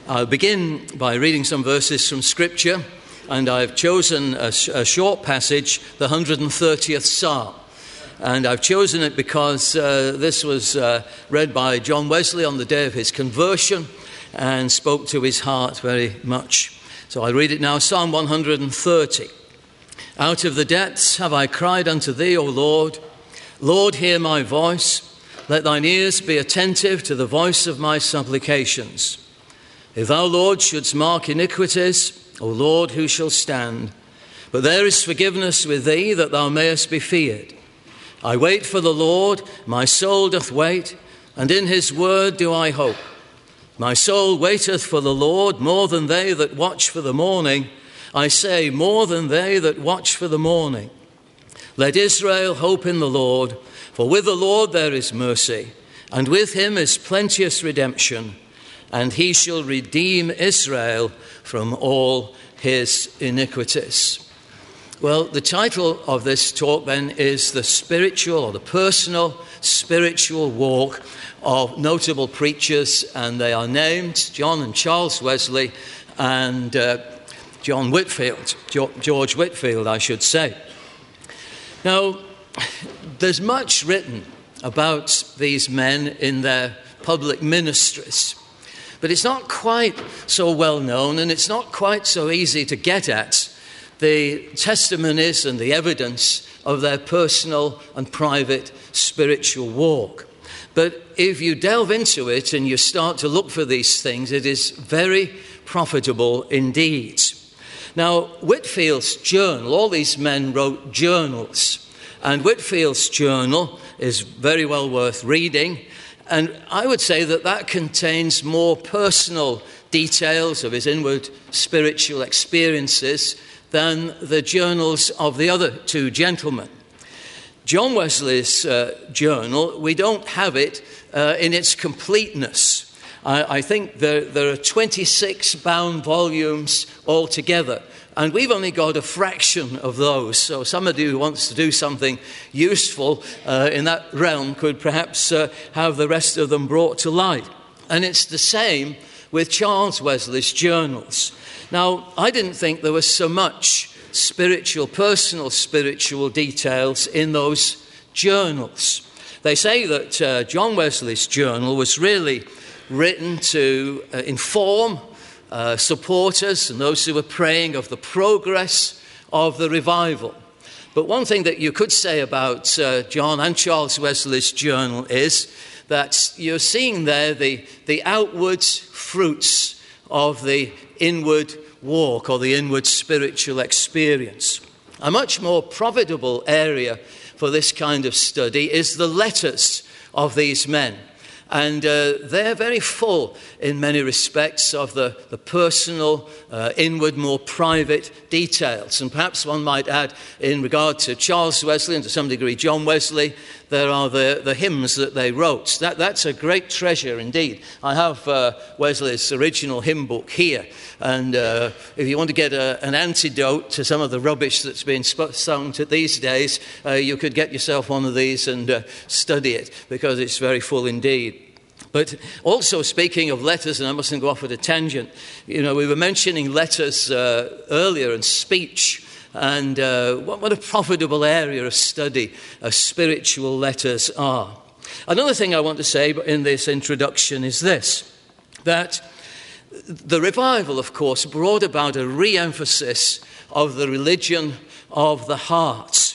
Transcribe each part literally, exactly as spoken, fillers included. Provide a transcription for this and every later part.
I'll begin by reading some verses from Scripture, and I've chosen a, a short passage, the one hundred thirtieth Psalm. And I've chosen it because uh, this was uh, read by John Wesley on the day of his conversion and spoke to his heart very much. So I read it now, Psalm one hundred thirty. Out of the depths have I cried unto thee, O Lord. Lord, hear my voice. Let thine ears be attentive to the voice of my supplications. If thou, Lord, shouldst mark iniquities, O Lord, who shall stand? But there is forgiveness with thee, that thou mayest be feared. I wait for the Lord, my soul doth wait, and in his word do I hope. My soul waiteth for the Lord more than they that watch for the morning. I say, more than they that watch for the morning. Let Israel hope in the Lord, for with the Lord there is mercy, and with him is plenteous redemption, and he shall redeem Israel from all his iniquities. Well, the title of this talk then is the spiritual or the personal spiritual walk of notable preachers, and they are named John and Charles Wesley and uh, John Whitefield, George Whitefield, I should say. Now, there's much written about these men in their public ministries, but it's not quite so well known, and it's not quite so easy to get at the testimonies and the evidence of their personal and private spiritual walk. But if you delve into it and you start to look for these things, it is very profitable indeed. Now, Whitefield's journal, all these men wrote journals, and Whitefield's journal is very well worth reading. And I would say that that contains more personal details of his inward spiritual experiences than the journals of the other two gentlemen. John Wesley's uh, journal, we don't have it uh, in its completeness. I, I think there, there are twenty-six bound volumes altogether, and we've only got a fraction of those. So somebody who wants to do something useful uh, in that realm could perhaps uh, have the rest of them brought to light. And it's the same with Charles Wesley's journals. Now, I didn't think there was so much spiritual, personal spiritual details in those journals. They say that uh, John Wesley's journal was really written to uh, inform uh, supporters and those who were praying of the progress of the revival. But one thing that you could say about uh, John and Charles Wesley's journal is that you're seeing there the, the outward fruits of the inward walk or the inward spiritual experience. A much more profitable area for this kind of study is the letters of these men. And uh, they're very full in many respects of the, the personal, uh, inward, more private details. And perhaps one might add, in regard to Charles Wesley and to some degree John Wesley, there are the, the hymns that they wrote. That, that's a great treasure indeed. I have uh, Wesley's original hymn book here. And uh, if you want to get a, an antidote to some of the rubbish that's being sung to these days, uh, you could get yourself one of these and uh, study it, because it's very full indeed. But also, speaking of letters, and I mustn't go off at a tangent, you know, we were mentioning letters uh, earlier and speech, and uh, what, what a profitable area of study uh, spiritual letters are. Another thing I want to say in this introduction is this, that the revival, of course, brought about a re-emphasis of the religion of the heart.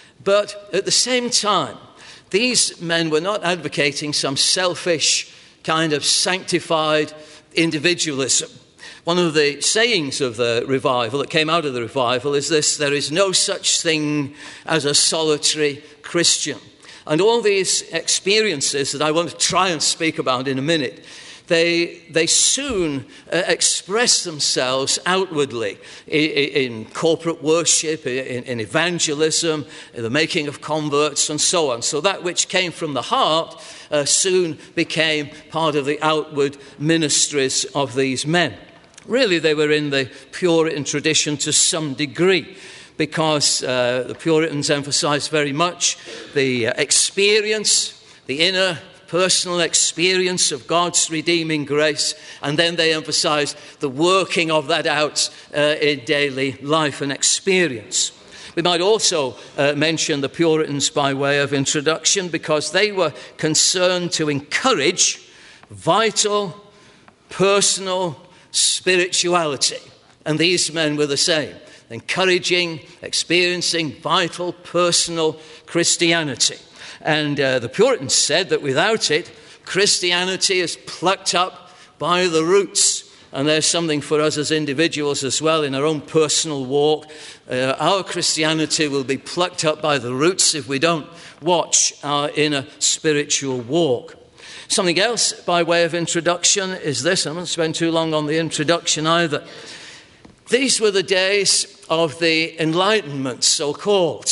But at the same time, these men were not advocating some selfish kind of sanctified individualism. One of the sayings of the revival that came out of the revival is this: there is no such thing as a solitary Christian. And all these experiences that I want to try and speak about in a minute, They they soon uh, express themselves outwardly in, in corporate worship, in, in evangelism, in the making of converts, and so on. So that which came from the heart uh, soon became part of the outward ministries of these men. Really, they were in the Puritan tradition to some degree, because uh, the Puritans emphasized very much the uh, experience, the inner personal experience of God's redeeming grace, and then they emphasize the working of that out uh, in daily life and experience. We might also uh, mention the Puritans by way of introduction, because they were concerned to encourage vital, personal spirituality. And these men were the same, encouraging, experiencing vital, personal Christianity. And uh, the Puritans said that without it, Christianity is plucked up by the roots. And there's something for us as individuals as well in our own personal walk. Uh, our Christianity will be plucked up by the roots if we don't watch our inner spiritual walk. Something else by way of introduction is this. I won't spend too long on the introduction either. These were the days of the Enlightenment, so-called.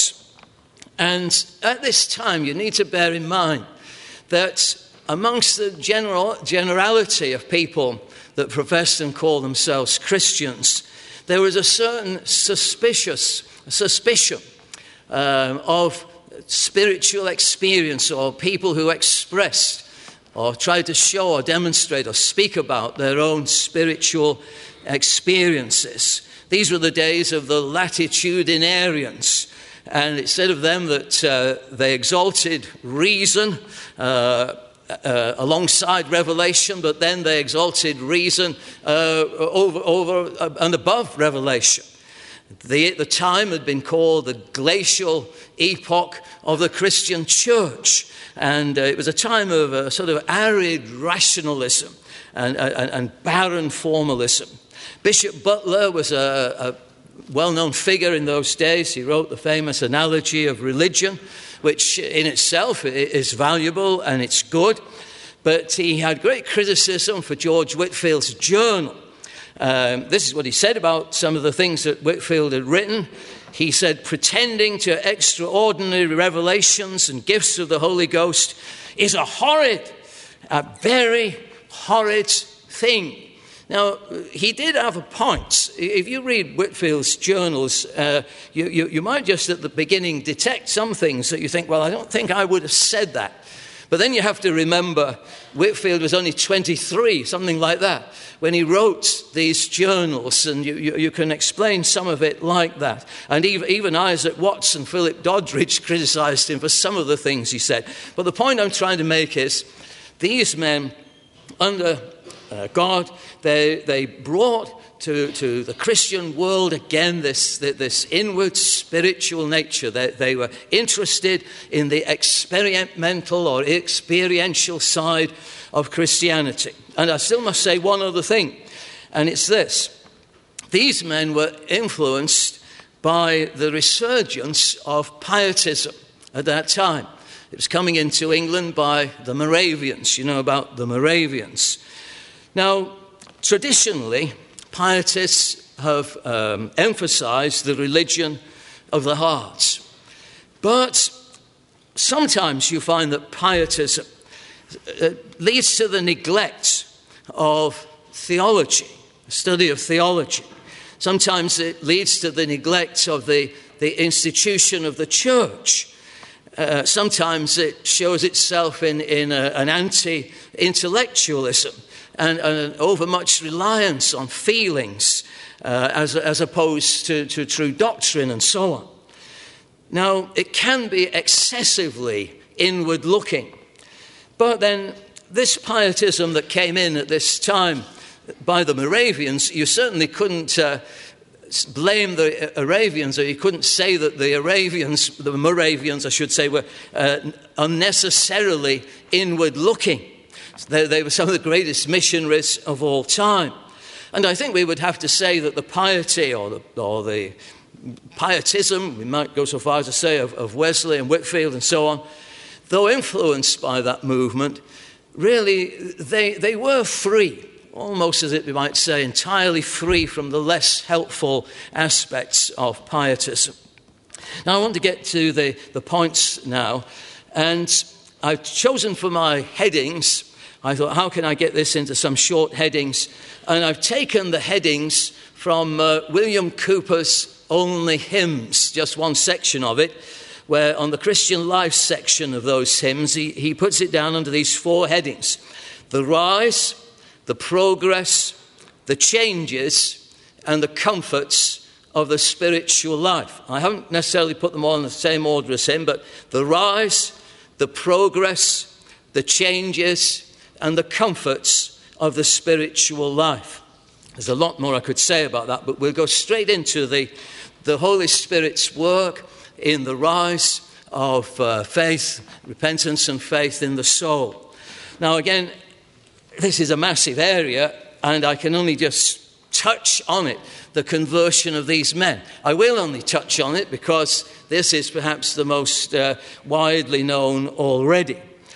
And at this time, you need to bear in mind that amongst the general generality of people that profess and call themselves Christians, there was a certain suspicious suspicion uh, of spiritual experience, or people who expressed or tried to show or demonstrate or speak about their own spiritual experiences. These were the days of the latitudinarians, and it said of them that uh, they exalted reason uh, Uh, alongside revelation, but then they exalted reason uh, over, over uh, and above revelation. The, the time had been called the glacial epoch of the Christian church, and uh, it was a time of a sort of arid rationalism and, and, and barren formalism. Bishop Butler was a, a well-known figure in those days. He wrote the famous Analogy of Religion, which in itself is valuable and it's good. But he had great criticism for George Whitefield's journal. Um, this is what he said about some of the things that Whitefield had written. He said, pretending to extraordinary revelations and gifts of the Holy Ghost is a horrid, a very horrid thing. Now, he did have a point. If you read Whitefield's journals, uh, you, you, you might just at the beginning detect some things that you think, well, I don't think I would have said that. But then you have to remember Whitefield was only twenty-three, something like that, when he wrote these journals, and you, you, you can explain some of it like that. And even, even Isaac Watts and Philip Doddridge criticized him for some of the things he said. But the point I'm trying to make is these men, under Uh, God, they, they brought to, to the Christian world again this, this inward spiritual nature. They, they were interested in the experimental or experiential side of Christianity. And I still must say one other thing, and it's this. These men were influenced by the resurgence of pietism at that time. It was coming into England by the Moravians. You know about the Moravians. Now, traditionally, pietists have um, emphasized the religion of the heart. But sometimes you find that pietism uh, leads to the neglect of theology, study of theology. Sometimes it leads to the neglect of the, the institution of the church. Uh, sometimes it shows itself in, in a, an anti-intellectualism. And, and overmuch reliance on feelings uh, as, as opposed to, to true doctrine and so on. Now, it can be excessively inward-looking. But then this pietism that came in at this time by the Moravians, you certainly couldn't uh, blame the Arabians, or you couldn't say that the Arabians, the Moravians, I should say, were uh, unnecessarily inward-looking. They, they were some of the greatest missionaries of all time. And I think we would have to say that the piety or the, or the pietism, we might go so far as to say, of, of Wesley and Whitefield and so on, though influenced by that movement, really they, they were free, almost as it we might say, entirely free from the less helpful aspects of pietism. Now I want to get to the, the points now, and I've chosen for my headings, I thought, how can I get this into some short headings? And I've taken the headings from uh, William Cowper's Only Hymns, just one section of it. where on the Christian life section of those hymns, he, he puts it down under these four headings: the rise, the progress, the changes, and the comforts of the spiritual life. I haven't necessarily put them all in the same order as him, but the rise, the progress, the changes, and the comforts of the spiritual life. There's a lot more I could say about that, but we'll go straight into the, the Holy Spirit's work in the rise of uh, faith, repentance and faith in the soul. Now again, this is a massive area, and I can only just touch on it, the conversion of these men. I will only touch on it because this is perhaps the most uh, widely known already.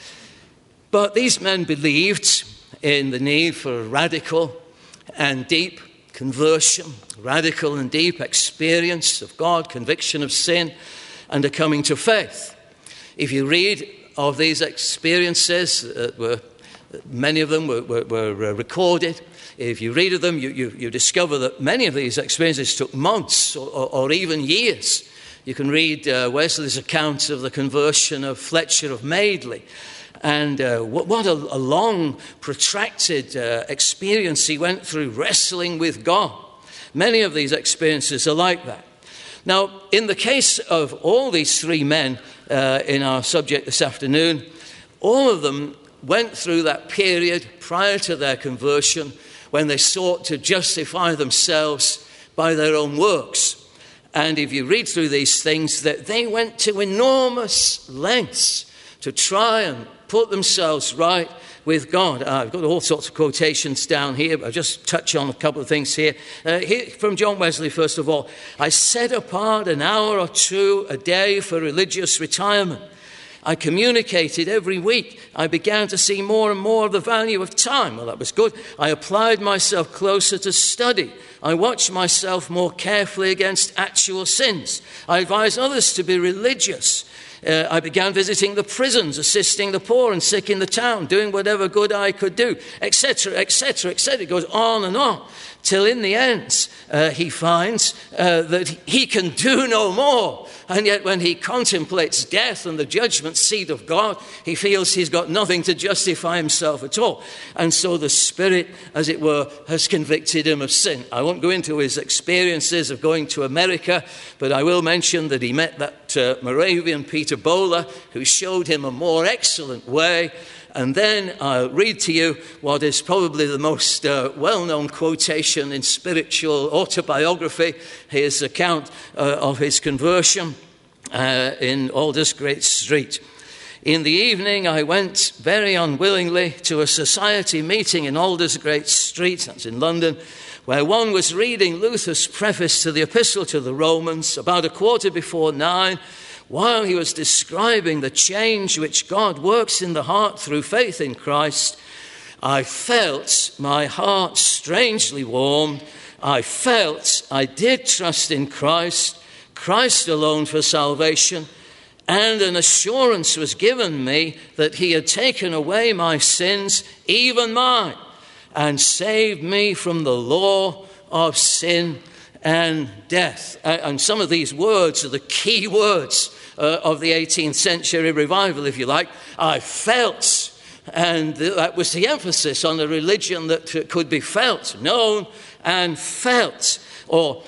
But these men believed in the need for a radical and deep conversion, radical and deep experience of God, conviction of sin, and a coming to faith. If you read of these experiences, uh, were, many of them were, were, were recorded. If you read of them, you, you, you discover that many of these experiences took months or, or, or even years. You can read uh, Wesley's account of the conversion of Fletcher of Madeley. And uh, what, what a, a long, protracted uh, experience he went through wrestling with God. Many of these experiences are like that. Now, in the case of all these three men uh, in our subject this afternoon, all of them went through that period prior to their conversion when they sought to justify themselves by their own works. And if you read through these things, that they went to enormous lengths to try and put themselves right with God. Uh, I've got all sorts of quotations down here, but I'll just touch on a couple of things here. Uh, here. From John Wesley, first of all: I set apart an hour or two a day for religious retirement. I communicated every week. I began to see more and more of the value of time. Well, that was good. I applied myself closer to study. I watched myself more carefully against actual sins. I advised others to be religious. Uh, I began visiting the prisons, assisting the poor and sick in the town, doing whatever good I could do, et cetera, et cetera, et cetera. It goes on and on, till in the end uh, he finds uh, that he can do no more. And yet when he contemplates death and the judgment seat of God, he feels he's got nothing to justify himself at all. And so the Spirit, as it were, has convicted him of sin. I won't go into his experiences of going to America, but I will mention that he met that uh, Moravian Peter Böhler, who showed him a more excellent way. And then I'll read to you what is probably the most uh, well-known quotation in spiritual autobiography, his account uh, of his conversion uh, in Aldersgate Street. In the evening, I went very unwillingly to a society meeting in Aldersgate Street, that's in London, where one was reading Luther's preface to the Epistle to the Romans about a quarter before nine, while he was describing the change which God works in the heart through faith in Christ. I felt my heart strangely warmed. I felt I did trust in Christ, Christ alone for salvation, and an assurance was given me that he had taken away my sins, even mine, and saved me from the law of sin and death. And some of these words are the key words uh, of the eighteenth century revival, if you like. I felt, and that was the emphasis on a religion that could be felt, known and felt. Or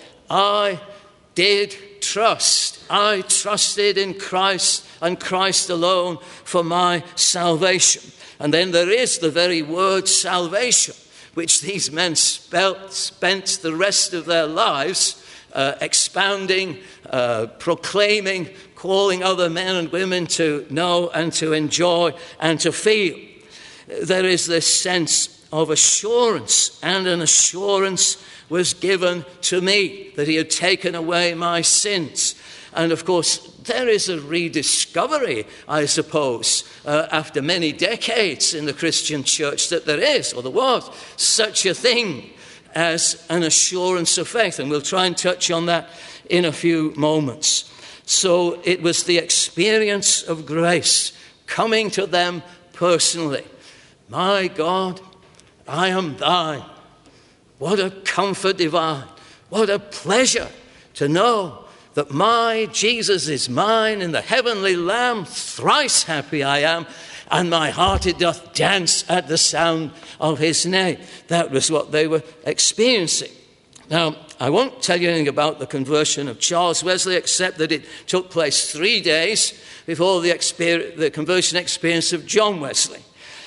I did trust. I trusted in Christ and Christ alone for my salvation. And then there is the very word salvation, which these men spelt, spent the rest of their lives uh, expounding, uh, proclaiming, calling other men and women to know and to enjoy and to feel. There is this sense of assurance, and an assurance was given to me that he had taken away my sins. And of course, there is a rediscovery, I suppose, uh, after many decades in the Christian church, that there is, or there was, such a thing as an assurance of faith. And we'll try and touch on that in a few moments. So it was the experience of grace coming to them personally. My God, I am thine. What a comfort divine. What a pleasure to know that my Jesus is mine, in the heavenly Lamb, thrice happy I am, and my heart it doth dance at the sound of his name. That was what they were experiencing. Now, I won't tell you anything about the conversion of Charles Wesley, except that it took place three days before the, exper- the conversion experience of John Wesley.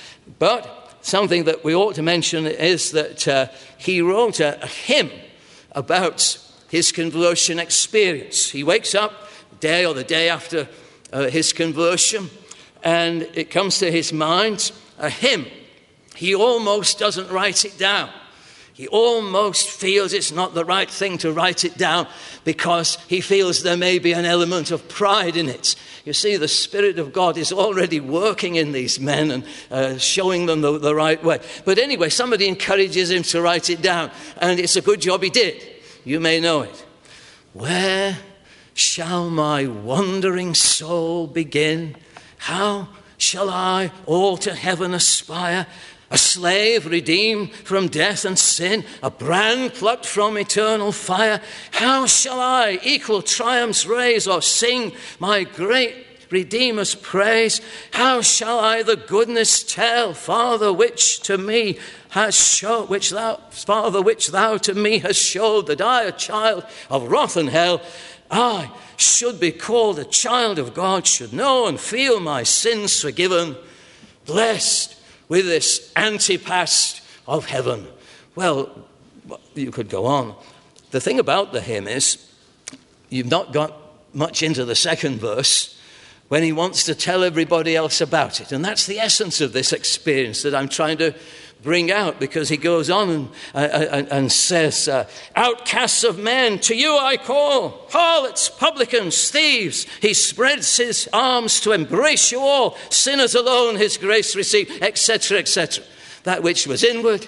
But something that we ought to mention is that uh, he wrote a, a hymn about his conversion experience. He wakes up the day or the day after uh, his conversion, and it comes to his mind, a hymn. He almost doesn't write it down. He almost feels it's not the right thing to write it down because he feels there may be an element of pride in it. You see, the Spirit of God is already working in these men and uh, showing them the, the right way. But anyway, somebody encourages him to write it down, and it's a good job he did. You may know it. Where shall my wandering soul begin? How shall I all to heaven aspire? A slave redeemed from death and sin, a brand plucked from eternal fire. How shall I equal triumphs raise or sing my great Redeemer's praise? How shall I the goodness tell, Father, which to me has shown, which thou, Father, which thou to me hast showed, that I, a child of wrath and hell, I should be called a child of God, should know and feel my sins forgiven, blessed with this antepast of heaven. Well, you could go on. The thing about the hymn is, you've not got much into the second verse when he wants to tell everybody else about it. And that's the essence of this experience that I'm trying to bring out, because he goes on and, uh, and, and says, uh, outcasts of men, to you I call, harlots, publicans, thieves. He spreads his arms to embrace you all. Sinners alone his grace receive, et cetera, et cetera. That which was inward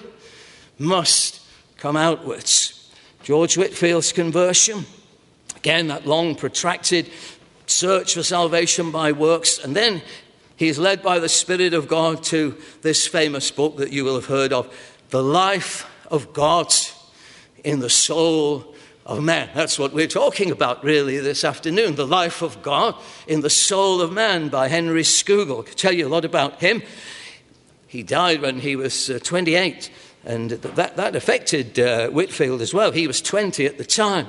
must come outwards. George Whitefield's conversion, again, that long protracted search for salvation by works, and then he's led by the Spirit of God to this famous book that you will have heard of, The Life of God in the Soul of Man. That's what we're talking about really this afternoon, The Life of God in the Soul of Man by Henry Scougal. I can tell you a lot about him. He died when he was uh, twenty-eight, and that, that affected uh, Whitefield as well. He was twenty at the time.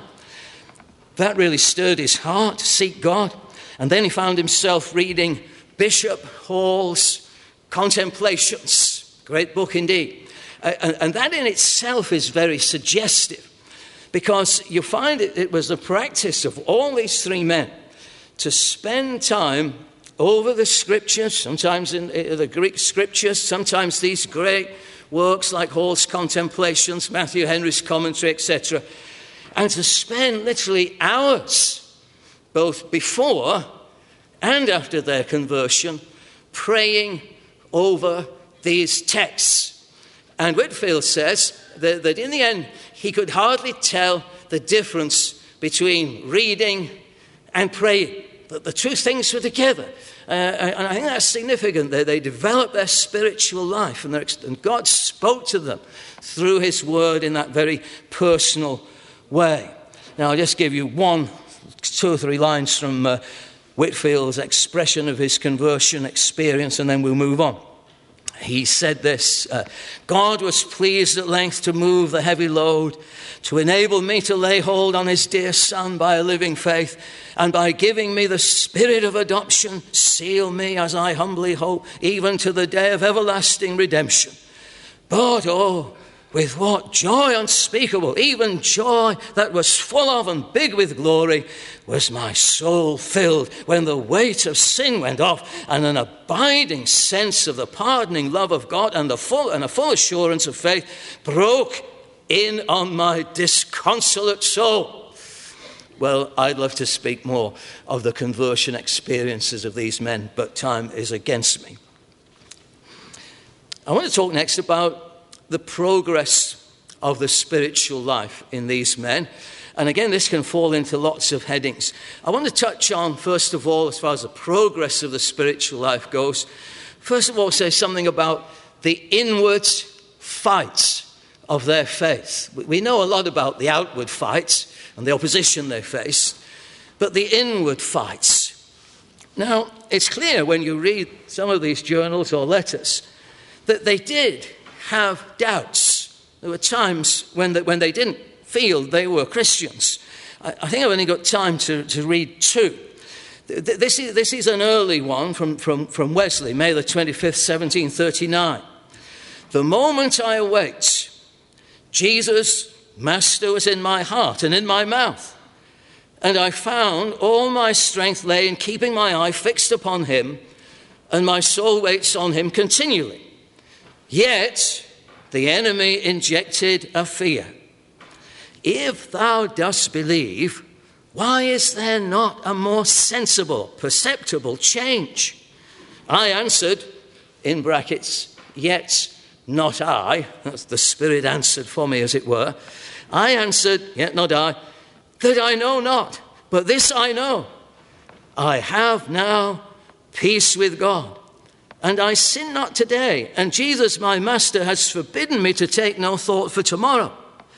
That really stirred his heart to seek God. And then he found himself reading Bishop Hall's Contemplations. Great book indeed. Uh, and, and that in itself is very suggestive, because you find it, it was the practice of all these three men to spend time over the scriptures, sometimes in the Greek scriptures, sometimes these great works like Hall's Contemplations, Matthew Henry's commentary, et cetera, and to spend literally hours, both before and after their conversion, praying over these texts. And Whitefield says that, that in the end, he could hardly tell the difference between reading and praying, that the two things were together. Uh, and I think that's significant. They, they developed their spiritual life, and, and God spoke to them through his word in that very personal way. Now, I'll just give you one, two or three lines from uh, Whitefield's expression of his conversion experience, and then we'll move on. He said this, uh, God was pleased at length to move the heavy load, to enable me to lay hold on his dear Son by a living faith, and by giving me the spirit of adoption, seal me, as I humbly hope, even to the day of everlasting redemption. But, oh, with what joy unspeakable, even joy that was full of and big with glory, was my soul filled when the weight of sin went off, and an abiding sense of the pardoning love of God and the full and a full assurance of faith broke in on my disconsolate soul. Well, I'd love to speak more of the conversion experiences of these men, but time is against me. I want to talk next about the progress of the spiritual life in these men. And again, this can fall into lots of headings. I want to touch on, first of all, as far as the progress of the spiritual life goes, first of all, say something about the inward fights of their faith. We know a lot about the outward fights and the opposition they faced, but the inward fights. Now, it's clear when you read some of these journals or letters that they did have doubts. There were times when they, when they didn't feel they were Christians. I, I think I've only got time to, to read two. This is, this is an early one from, from, from Wesley, May the twenty-fifth, seventeen thirty-nine. The moment I awaked, Jesus, Master, was in my heart and in my mouth. And I found all my strength lay in keeping my eye fixed upon him, and my soul waits on him continually. Yet the enemy injected a fear. If thou dost believe, why is there not a more sensible, perceptible change? I answered, in brackets, yet not I. That's the Spirit answered for me, as it were. I answered, yet not I, that I know not, but this I know. I have now peace with God, and I sin not today, and Jesus my Master has forbidden me to take no thought for tomorrow.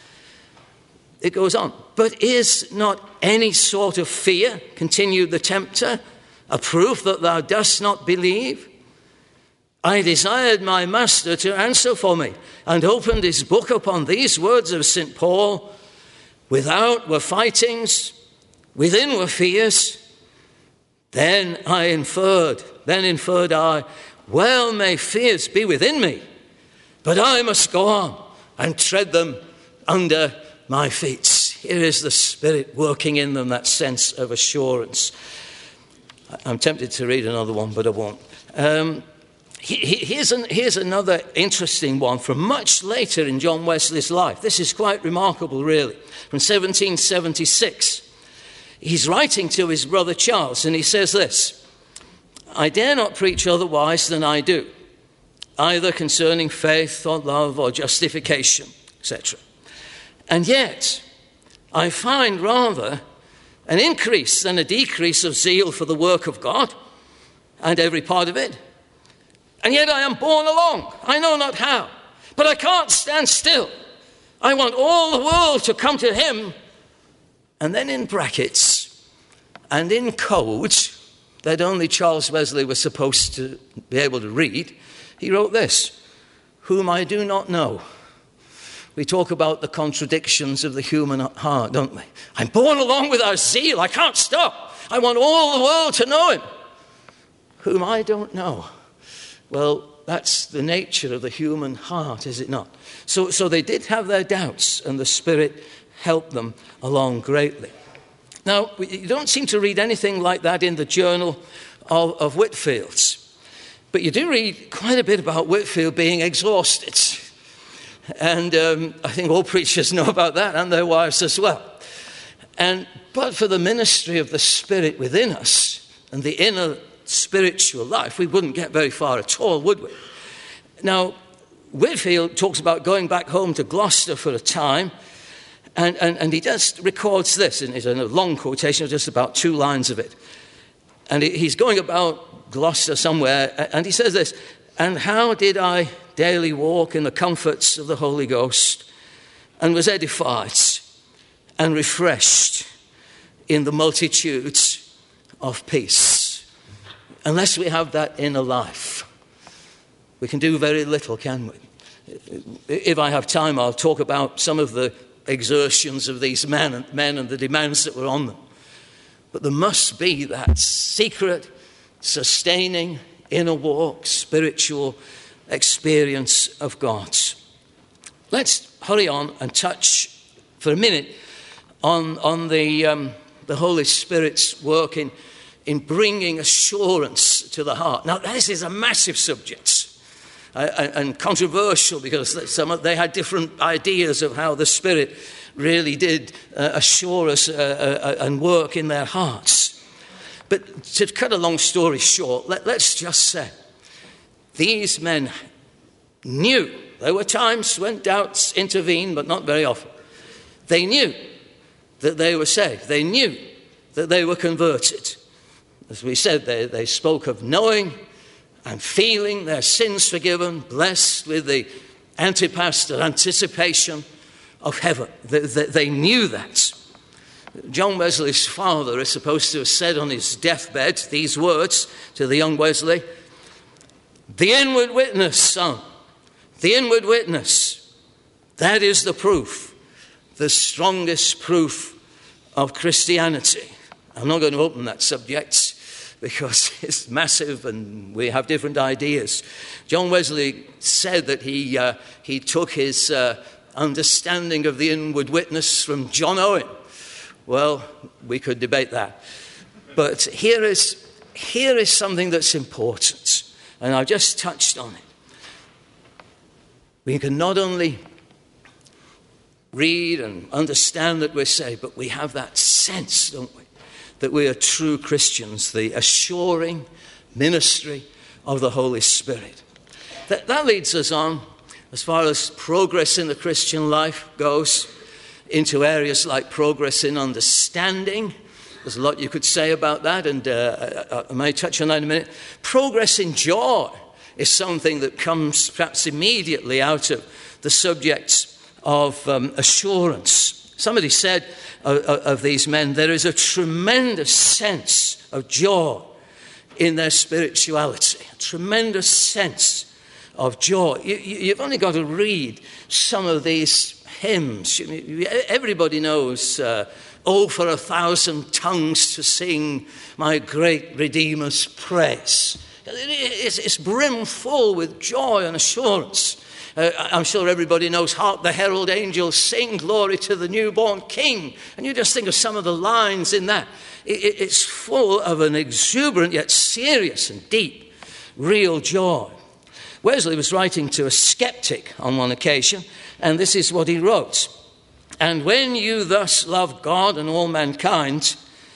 It goes on. But is not any sort of fear, continued the tempter, a proof that thou dost not believe? I desired my Master to answer for me, and opened his book upon these words of Saint Paul. Without were fightings, within were fears. Then I inferred, then inferred I, well may fears be within me, but I must go on and tread them under my feet. Here is the Spirit working in them, that sense of assurance. I'm tempted to read another one, but I won't. Um, here's, an, here's another interesting one from much later in John Wesley's life. This is quite remarkable, really. From seventeen seventy-six. He's writing to his brother Charles, and he says this: I dare not preach otherwise than I do, either concerning faith or love or justification, et cetera. And yet, I find rather an increase than a decrease of zeal for the work of God and every part of it. And yet I am borne along, I know not how, but I can't stand still. I want all the world to come to him. And then in brackets and in code that only Charles Wesley was supposed to be able to read, he wrote this: whom I do not know. We talk about the contradictions of the human heart, don't we? I'm borne along with our zeal. I can't stop. I want all the world to know him. Whom I don't know. Well, that's the nature of the human heart, is it not? So, so they did have their doubts, and the Spirit helped them along greatly. Now, you don't seem to read anything like that in the journal of, of Whitfield's. But you do read quite a bit about Whitfield being exhausted. And um, I think all preachers know about that, and their wives as well. And but for the ministry of the Spirit within us and the inner spiritual life, we wouldn't get very far at all, would we? Now, Whitfield talks about going back home to Gloucester for a time, and, and, and he just records this, and it's a long quotation of just about two lines of it. And he's going about Gloucester somewhere, and he says this: and how did I daily walk in the comforts of the Holy Ghost, and was edified and refreshed in the multitudes of peace. Unless we have that inner life, we can do very little, can we? If I have time, I'll talk about some of the exertions of these men and, men and the demands that were on them. But there must be that secret, sustaining, inner walk, spiritual experience of God. Let's hurry on and touch for a minute on, on the, um, the Holy Spirit's work in, in bringing assurance to the heart. Now, this is a massive subject uh, and controversial, because some of, they had different ideas of how the Spirit really did uh, assure us uh, uh, and work in their hearts. But to cut a long story short, let, let's just say, these men knew. There were times when doubts intervened, but not very often. They knew that they were saved. They knew that they were converted. As we said, they, they spoke of knowing and feeling their sins forgiven, blessed with the antipasto, anticipation of heaven. They, they, they knew that. John Wesley's father is supposed to have said on his deathbed these words to the young Wesley: "The inward witness, son, the inward witness, that is the proof, the strongest proof of Christianity." I'm not going to open that subject because it's massive and we have different ideas. John Wesley said that he uh, he took his uh, understanding of the inward witness from John Owen. Well, we could debate that. But here is, here is something that's important, and I've just touched on it. We can not only read and understand that we're saved, but we have that sense, don't we, that we are true Christians, the assuring ministry of the Holy Spirit. That, that leads us on, as far as progress in the Christian life goes, into areas like progress in understanding. There's a lot you could say about that, and uh, I, I may touch on that in a minute. Progress in joy is something that comes perhaps immediately out of the subjects of um, assurance. Somebody said of, of these men, there is a tremendous sense of joy in their spirituality, a tremendous sense of joy. You, you've only got to read some of these hymns. Everybody knows, uh, "Oh, for a thousand tongues to sing my great Redeemer's praise." It's, it's brimful with joy and assurance. Uh, I'm sure everybody knows, "Hark the herald angels sing, glory to the newborn King." And you just think of some of the lines in that. It, it, it's full of an exuberant yet serious and deep, real joy. Wesley was writing to a skeptic on one occasion, and this is what he wrote: "And when you thus love God and all mankind,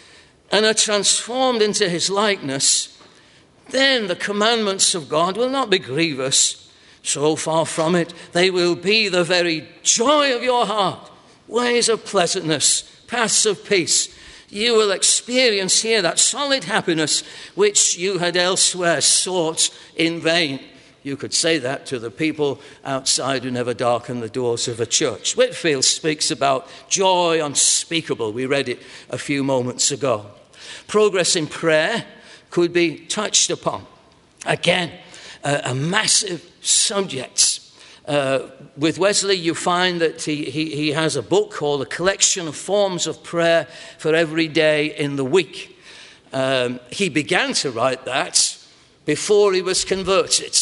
and are transformed into his likeness, then the commandments of God will not be grievous. So far from it, they will be the very joy of your heart, ways of pleasantness, paths of peace. You will experience here that solid happiness which you had elsewhere sought in vain." You could say that to the people outside who never darken the doors of a church. Whitefield speaks about joy unspeakable. We read it a few moments ago. Progress in prayer could be touched upon. Again, uh, a massive subject. Uh, with Wesley, you find that he, he, he has a book called A Collection of Forms of Prayer for Every Day in the Week. Um, he began to write that before he was converted.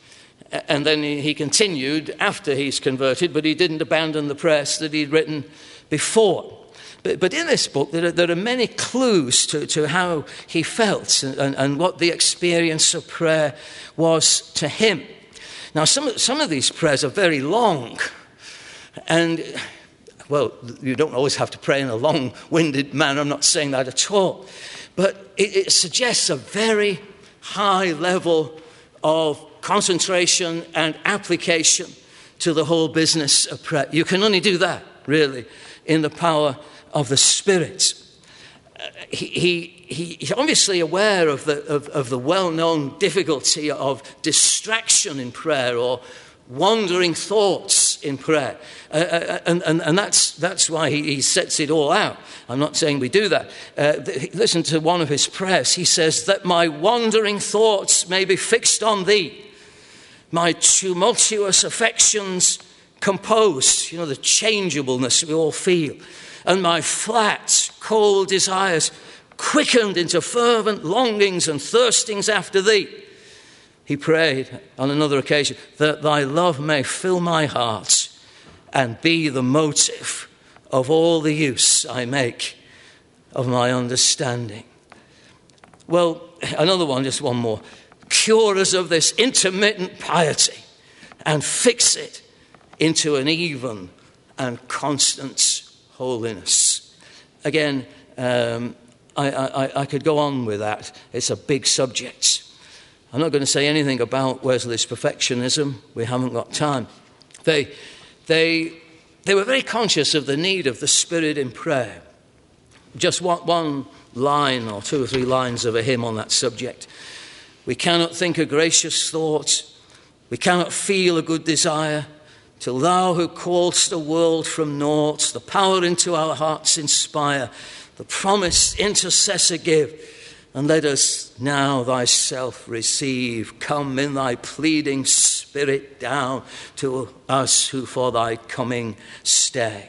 And then he continued after he's converted, but he didn't abandon the prayers that he'd written before. But, but in this book, there are, there are many clues to, to how he felt and, and what the experience of prayer was to him. Now, some of, some of these prayers are very long. And, well, you don't always have to pray in a long-winded manner. I'm not saying that at all. But it, it suggests a very high level of concentration and application to the whole business of prayer. You can only do that, really, in the power of the Spirit. Uh, he, he, he's obviously aware of the, of, of the well-known difficulty of distraction in prayer or wandering thoughts in prayer. Uh, and, and, and that's, that's why he, he sets it all out. I'm not saying we do that. Uh, th- listen to one of his prayers. He says, "That my wandering thoughts may be fixed on thee, my tumultuous affections composed," you know, the changeableness we all feel, "and my flat, cold desires quickened into fervent longings and thirstings after thee." He prayed on another occasion, "that thy love may fill my heart and be the motive of all the use I make of my understanding." Well, another one, just one more. "Cure us of this intermittent piety and fix it into an even and constant holiness." Again, um, I, I, I could go on with that. It's a big subject. I'm not going to say anything about Wesley's perfectionism. We haven't got time. They, they, they were very conscious of the need of the Spirit in prayer. Just one, one line or two or three lines of a hymn on that subject. "We cannot think a gracious thought. We cannot feel a good desire till thou who callest the world from naught, the power into our hearts inspire, the promised intercessor give, and let us now thyself receive. Come in thy pleading spirit down to us who for thy coming stay.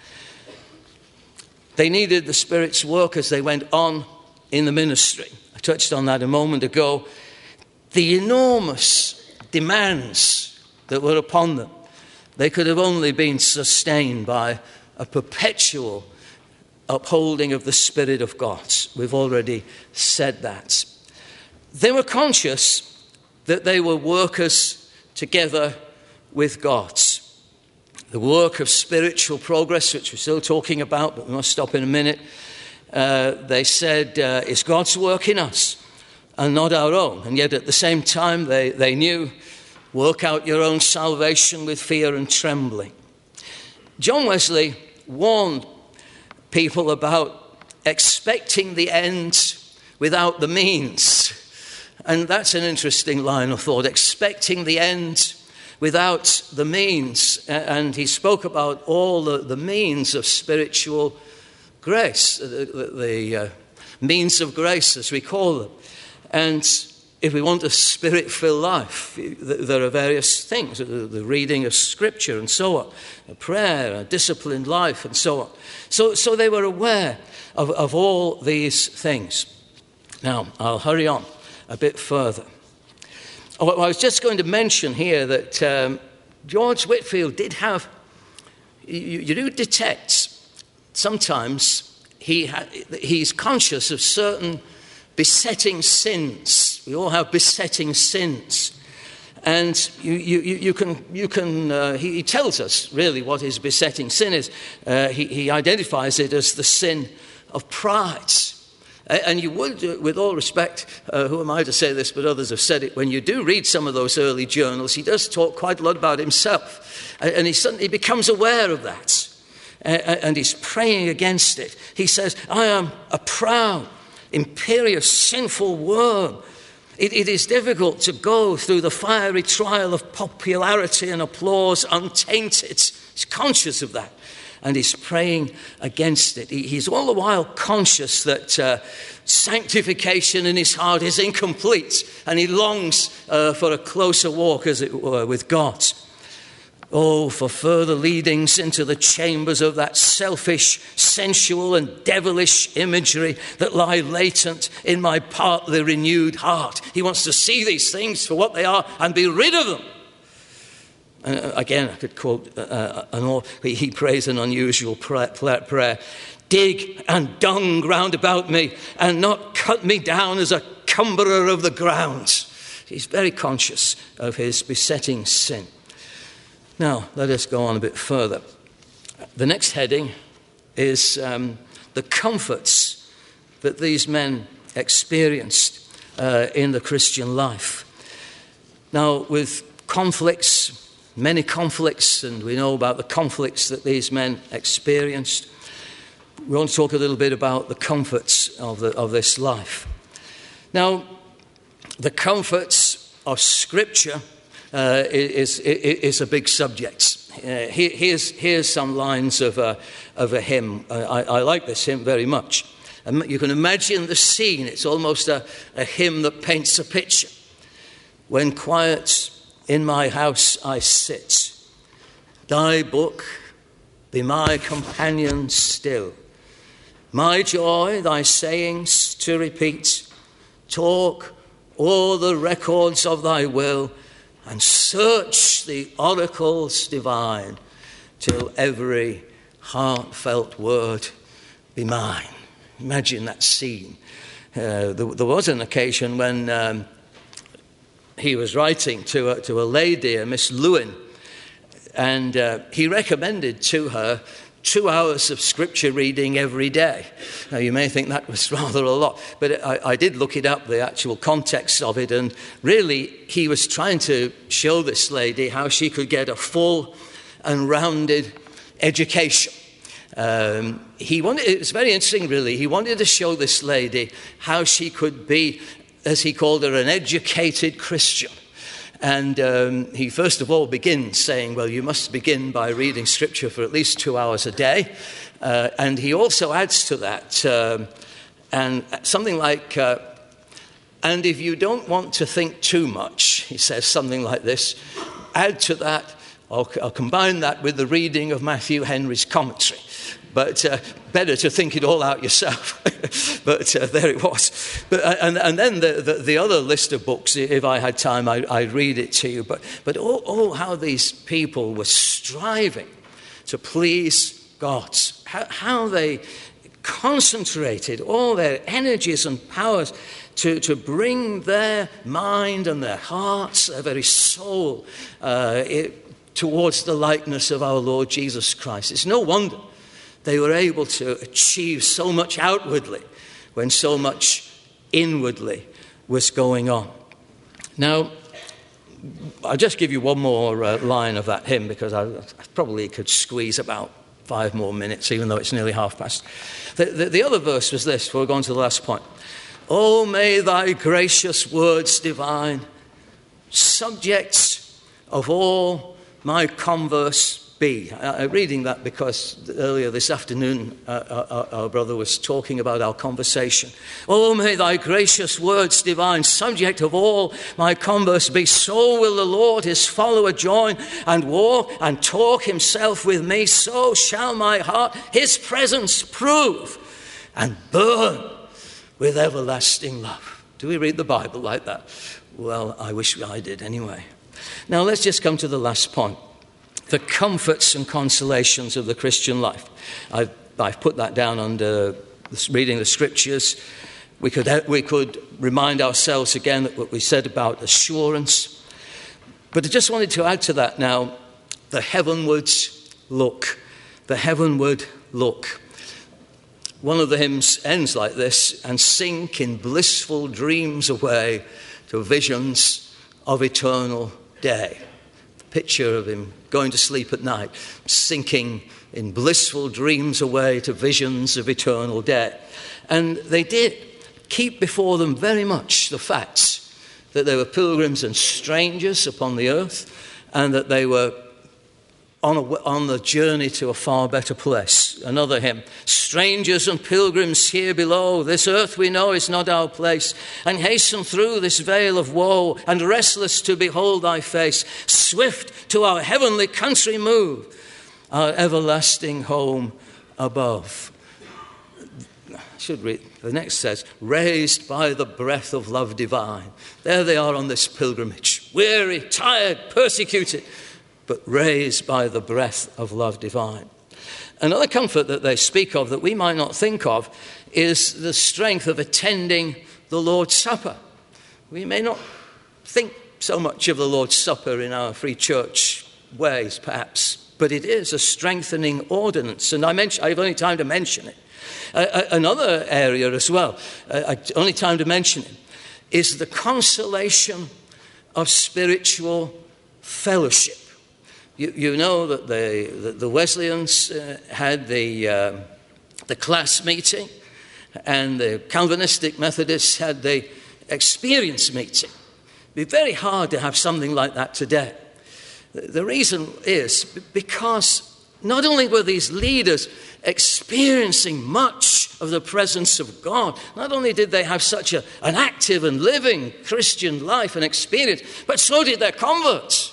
They needed the Spirit's work as they went on in the ministry. I touched on that a moment ago. The enormous demands that were upon them, they could have only been sustained by a perpetual upholding of the Spirit of God. We've already said that. They were conscious that they were workers together with God. The work of spiritual progress, which we're still talking about, but we must stop in a minute. Uh, they said, uh, it's God's work in us and not our own. And yet at the same time, they, they knew, work out your own salvation with fear and trembling. John Wesley warned people about expecting the end without the means. And that's an interesting line of thought, expecting the end without the means. And he spoke about all the, the means of spiritual grace, the, the, the uh, means of grace as we call them. And if we want a spirit-filled life, there are various things, the reading of Scripture and so on, a prayer, a disciplined life and so on. So, so they were aware of, of all these things. Now, I'll hurry on a bit further. I was just going to mention here that um, George Whitefield did have, you, you do detect sometimes he ha- he's conscious of certain besetting sins. We all have besetting sins. And you, you, you can, you can uh, he, he tells us really what his besetting sin is. Uh, he, he identifies it as the sin of pride. And you would, with all respect, uh, who am I to say this, but others have said it, when you do read some of those early journals, he does talk quite a lot about himself. And he suddenly becomes aware of that. And he's praying against it. He says, I am a proud, imperious, sinful worm. It, it is difficult to go through the fiery trial of popularity and applause untainted. He's conscious of that. And he's praying against it. He, he's all the while conscious that uh, sanctification in his heart is incomplete. And he longs uh, for a closer walk, as it were, with God. Oh, for further leadings into the chambers of that selfish, sensual and devilish imagery that lie latent in my partly renewed heart. He wants to see these things for what they are and be rid of them. Uh, again, I could quote, uh, an all, he prays an unusual prayer, prayer. Dig and dung round about me and not cut me down as a cumberer of the ground. He's very conscious of his besetting sin. Now, let us go on a bit further. The next heading is um, the comforts that these men experienced uh, in the Christian life. Now, with conflicts, many conflicts, and we know about the conflicts that these men experienced, we want to talk a little bit about the comforts of, the, of this life. Now, the comforts of Scripture Uh, is, is, is a big subject. Uh, here, here's, here's some lines of a, of a hymn. Uh, I, I like this hymn very much. Um, you can imagine the scene. It's almost a, a hymn that paints a picture. When quiet in my house I sit, thy book be my companion still. My joy thy sayings to repeat, talk o'er the records of thy will, and search the oracles divine till every heartfelt word be mine. Imagine that scene. Uh, there, there was an occasion when um, he was writing to a, to a lady, a Miss Lewin, and uh, he recommended to her two hours of scripture reading every day. Now, you may think that was rather a lot, but I, I did look it up, the actual context of it, and really he was trying to show this lady how she could get a full and rounded education. Um, he wanted, it was very interesting, really. He wanted to show this lady how she could be, as he called her, an educated Christian. And um, he first of all begins saying, well, you must begin by reading Scripture for at least two hours a day. Uh, and he also adds to that um, and something like, uh, and if you don't want to think too much, he says something like this, add to that, I'll, I'll combine that with the reading of Matthew Henry's commentary. But uh, better to think it all out yourself. But uh, there it was. But, uh, and, and then the, the, the other list of books, if I had time, I, I'd read it to you. But, but oh, oh, how these people were striving to please God. How, how they concentrated all their energies and powers to, to bring their mind and their hearts, their very soul, uh, it, towards the likeness of our Lord Jesus Christ. It's no wonder they were able to achieve so much outwardly when so much inwardly was going on. Now, I'll just give you one more uh, line of that hymn, because I, I probably could squeeze about five more minutes, even though it's nearly half past. The, the, the other verse was this, before we go on to the last point. Oh, may thy gracious words divine, subjects of all my converse be. I'm reading that because earlier this afternoon uh, our, our brother was talking about our conversation. Oh, may thy gracious words divine, subject of all my converse be. So will the Lord his follower join and walk and talk himself with me. So shall my heart his presence prove and burn with everlasting love. Do we read the Bible like that? Well, I wish I did anyway. Now let's just come to the last point. The comforts and consolations of the Christian life. I've, I've put that down under reading the Scriptures. We could, we could remind ourselves again that what we said about assurance. But I just wanted to add to that now, the heavenwards look. The heavenward look. One of the hymns ends like this, and sink in blissful dreams away to visions of eternal day. The picture of him going to sleep at night, sinking in blissful dreams away to visions of eternal day. And they did keep before them very much the facts that they were pilgrims and strangers upon the earth, and that they were on, a, on the journey to a far better place. Another hymn, strangers and pilgrims here below, this earth we know is not our place, and hasten through this vale of woe, and restless to behold thy face, swift to our heavenly country move, our everlasting home above. I should read, the next says, raised by the breath of love divine. There they are on this pilgrimage, weary, tired, persecuted, but raised by the breath of love divine. Another comfort that they speak of that we might not think of is the strength of attending the Lord's Supper. We may not think so much of the Lord's Supper in our free church ways, perhaps, but it is a strengthening ordinance, and I mention, I have only time to mention it. Uh, another area as well, uh, only time to mention it, is the consolation of spiritual fellowship. You, you know that the, the, the Wesleyans uh, had the, uh, the class meeting, and the Calvinistic Methodists had the experience meeting. It would be very hard to have something like that today. The, the reason is because not only were these leaders experiencing much of the presence of God, not only did they have such a, an active and living Christian life and experience, but so did their converts.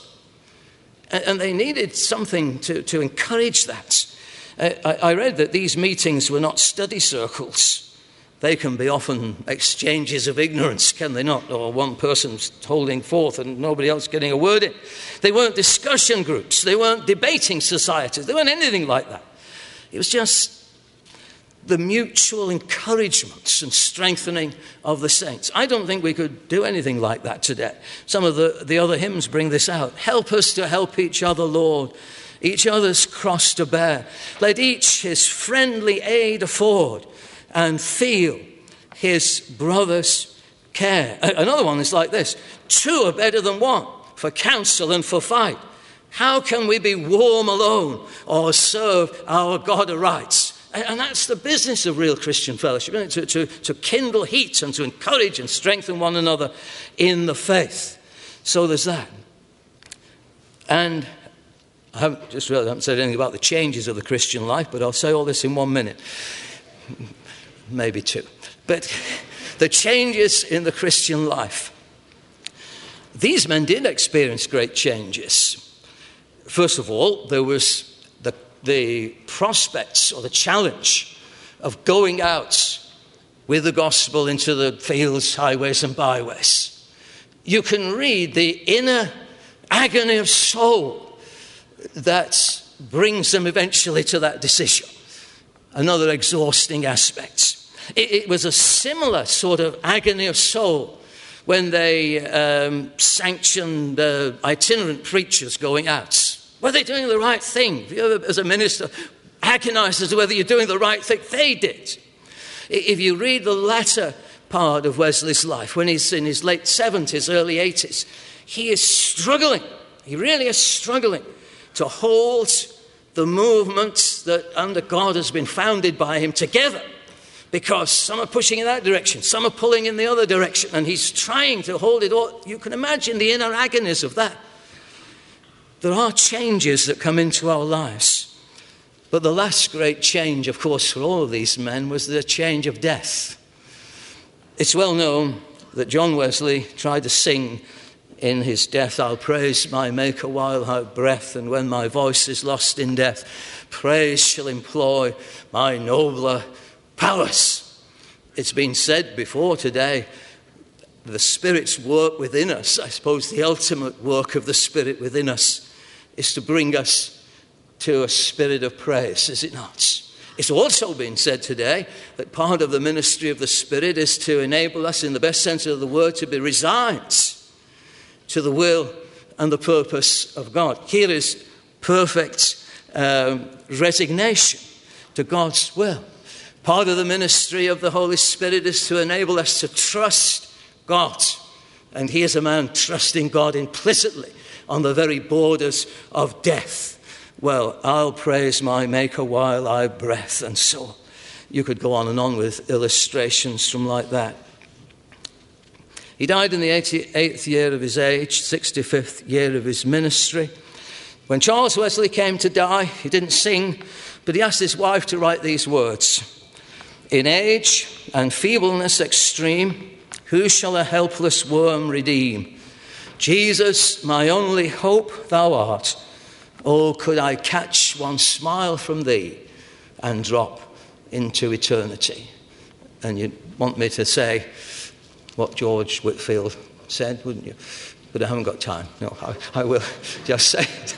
And they needed something to, to encourage that. I, I read that these meetings were not study circles. They can be often exchanges of ignorance, can they not? Or one person's holding forth and nobody else getting a word in. They weren't discussion groups. They weren't debating societies. They weren't anything like that. It was just the mutual encouragements and strengthening of the saints. I don't think we could do anything like that today. Some of the, the other hymns bring this out. Help us to help each other, Lord, each other's cross to bear. Let each his friendly aid afford and feel his brother's care. Another one is like this. Two are better than one for counsel and for fight. How can we be warm alone or serve our God aright? And that's the business of real Christian fellowship, isn't it? To, to, to kindle heat and to encourage and strengthen one another in the faith. So there's that. And I haven't just really haven't said anything about the changes of the Christian life, but I'll say all this in one minute. Maybe two. But the changes in the Christian life. These men did experience great changes. First of all, there was the, the prospects or the challenge of going out with the gospel into the fields, highways and byways. You can read the inner agony of soul that brings them eventually to that decision. Another exhausting aspect. It, it was a similar sort of agony of soul when they um, sanctioned uh, itinerant preachers going out. Were they doing the right thing? If you ever, as a minister, agonized as to whether you're doing the right thing, they did. If you read the latter part of Wesley's life, when he's in his late seventies, early eighties, he is struggling. He really is struggling to hold the movement that under God has been founded by him together. Because some are pushing in that direction, some are pulling in the other direction, and he's trying to hold it all. You can imagine the inner agonies of that. There are changes that come into our lives. But the last great change, of course, for all of these men was the change of death. It's well known that John Wesley tried to sing in his death, I'll praise my Maker while I have breath, and when my voice is lost in death, praise shall employ my nobler powers. It's been said before today, the Spirit's work within us, I suppose the ultimate work of the Spirit within us, is to bring us to a spirit of praise, is it not? It's also been said today that part of the ministry of the Spirit is to enable us, in the best sense of the word, to be resigned to the will and the purpose of God. Here is perfect um, resignation to God's will. Part of the ministry of the Holy Spirit is to enable us to trust God. And here's a man trusting God implicitly on the very borders of death. Well, I'll praise my Maker while I have breath, and so you could go on and on with illustrations from like that. He died in the eighty-eighth year of his age, sixty-fifth year of his ministry. When Charles Wesley came to die, he didn't sing, but he asked his wife to write these words. In age and feebleness extreme, who shall a helpless worm redeem? Jesus, my only hope thou art. Oh, could I catch one smile from thee and drop into eternity? And you'd want me to say what George Whitefield said, wouldn't you? But I haven't got time. No, I, I will just say it.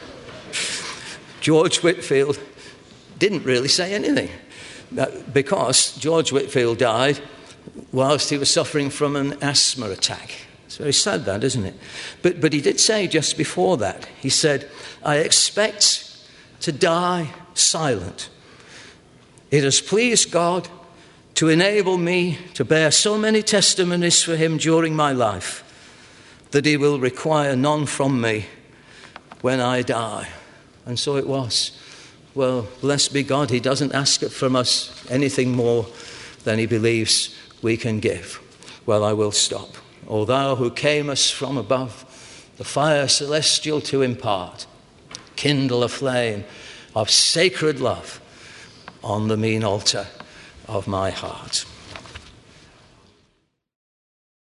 George Whitefield didn't really say anything, because George Whitefield died whilst he was suffering from an asthma attack. It's very sad, that, isn't it? But, but he did say just before that, he said, I expect to die silent. It has pleased God to enable me to bear so many testimonies for him during my life that he will require none from me when I die. And so it was. Well, blessed be God, he doesn't ask it from us anything more than he believes we can give. Well, I will stop. O thou who camest from above, the fire celestial to impart, kindle a flame of sacred love on the mean altar of my heart.